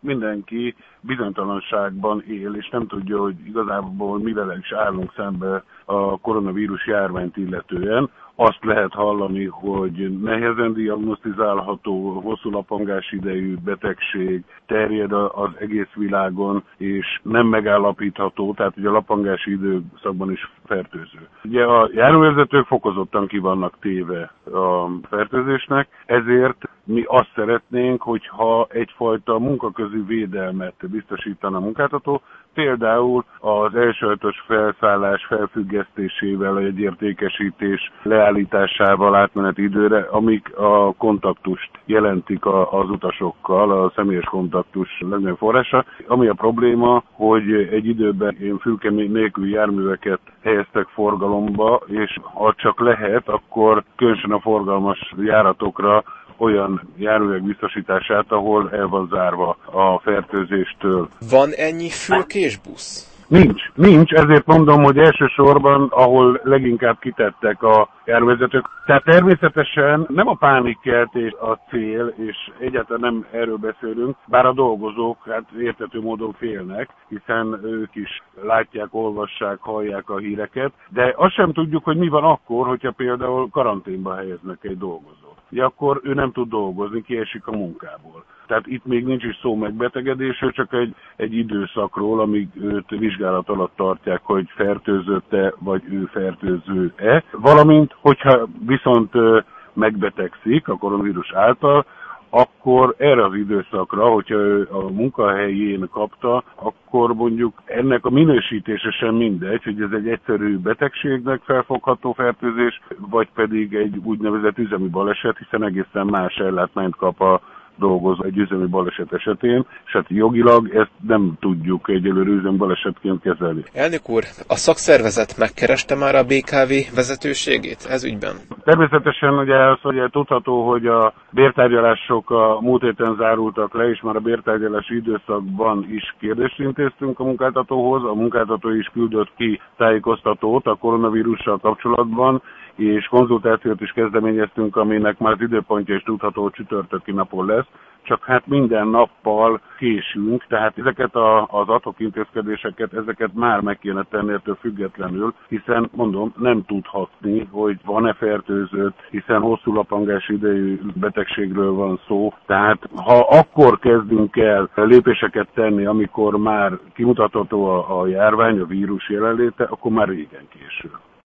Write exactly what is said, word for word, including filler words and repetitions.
mindenki bizonytalanságban él, és nem tudja, hogy igazából mivel is állunk szembe a koronavírus járványt illetően. Azt lehet hallani, hogy nehezen diagnosztizálható, hosszú lapangás idejű betegség terjed az egész világon, és nem megállapítható, tehát ugye a lapangási időszakban is fertőző. Ugye a járművezetők fokozottan ki vannak téve a fertőzésnek, ezért mi azt szeretnénk, hogyha egyfajta munkaközi védelmet biztosítana a munkáltató, például az elsajtos felszállás felfüggesztésével, a jegyértékesítés leállításával átmeneti időre, amik a kontaktust jelentik az utasokkal, a személyes kontaktus legnagyobb forrása. Ami a probléma, hogy egy időben én fülke nélküli járműveket helyeztek forgalomba, és ha csak lehet, akkor különösen a forgalmas járatokra olyan járművek biztosítását, ahol el van zárva a fertőzéstől. Van ennyi fülkés busz? Nincs, nincs, ezért mondom, hogy elsősorban, ahol leginkább kitettek a járművezetők. Tehát természetesen nem a pánikkeltés a cél, és egyáltalán nem erről beszélünk, bár a dolgozók hát érthető módon félnek, hiszen ők is látják, olvassák, hallják a híreket, de azt sem tudjuk, hogy mi van akkor, hogyha például karanténba helyeznek egy dolgozót. Ja, akkor ő nem tud dolgozni, kiesik a munkából. Tehát itt még nincs is szó megbetegedésről, csak egy, egy időszakról, amíg őt vizsgálat alatt tartják, hogy fertőzött-e, vagy ő fertőző-e. Valamint, hogyha viszont megbetegszik a koronavírus által, akkor erre az időszakra, hogyha ő a munkahelyén kapta, akkor mondjuk ennek a minősítése sem mindegy, hogy ez egy egyszerű betegségnek felfogható fertőzés, vagy pedig egy úgynevezett üzemi baleset, hiszen egészen más ellátmányt kap a dolgozó egy üzemi baleset esetén, és hát jogilag ezt nem tudjuk egyelőre üzemi balesetként kezelni. Elnök úr, a szakszervezet megkereste már a bé ká vé vezetőségét ez ügyben? Természetesen ugye az, hogy tudható, hogy a bértárgyalások a múlt héten zárultak le, és már a bértárgyalási időszakban is kérdést intéztünk a munkáltatóhoz. A munkáltató is küldött ki tájékoztatót a koronavírussal kapcsolatban, és konzultációt is kezdeményeztünk, aminek már az időpontja is tudható, hogy csütörtöki napon lesz, csak hát minden nappal késünk, tehát ezeket a, az ad-hoc intézkedéseket, ezeket már meg kéne tenni ettől függetlenül, hiszen mondom, nem tudhatni, hogy van-e fertőzött, hiszen hosszú lapangás idejű betegségről van szó, tehát ha akkor kezdünk el lépéseket tenni, amikor már kimutatható a, a járvány, a vírus jelenléte, akkor már régen késő.